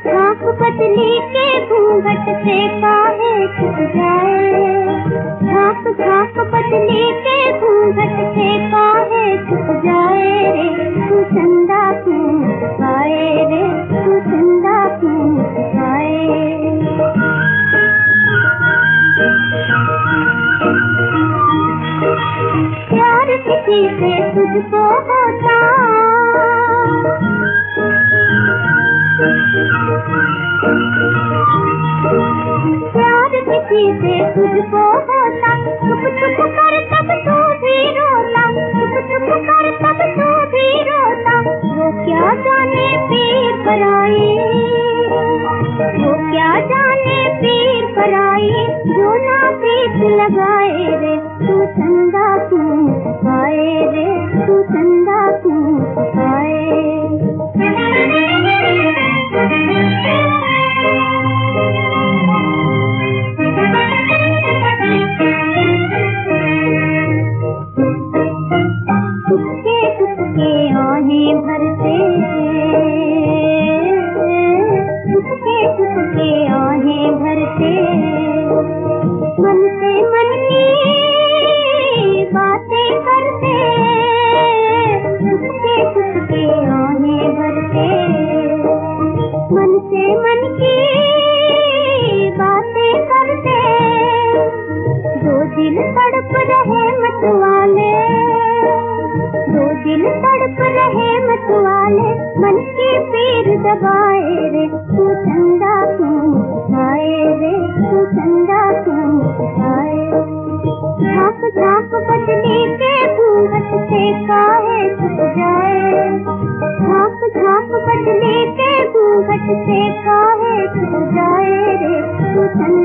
झांक बदली के घूंघट से काहे छुप जाए, झांक झांक बदली के घूंघट से काहे छुप जाए रे, तू चंदा क्यों छुपाए रे, तू चंदा क्यों छुपाए। प्यार किसी से तुझको होता, प्यार किसी से तुझको होता, चुप चुप कर तब तू भी रोता, चुप चुप कर तब तू भी रोता। वो क्या जाने पीर पराई, वो क्या जाने पीर पराई, जो ना प्रीत लगाए रे, तू चंदा क्यों छुपाए रे, तू चंदा क्यों छुपाए। टुकके टुकके आहें भरते, टुकके टुकके आहें भरते, मन से मन की बातें करते, टुकके टुकके आहें भरते, मन से मन की बातें करते। दो दिल तड़प रहे मतवाले, दो दिल तड़प रहे मतवाले, मन की पीर दबाए रे, तू चंदा क्यों छुपाए रे, तू चंदा क्यों छुपाए। झांक झांक बदली के घूंघट से काहे छुप जाए, झांक झांक बदली के घूंघट से काहे छुप जाए रे, तू चंदा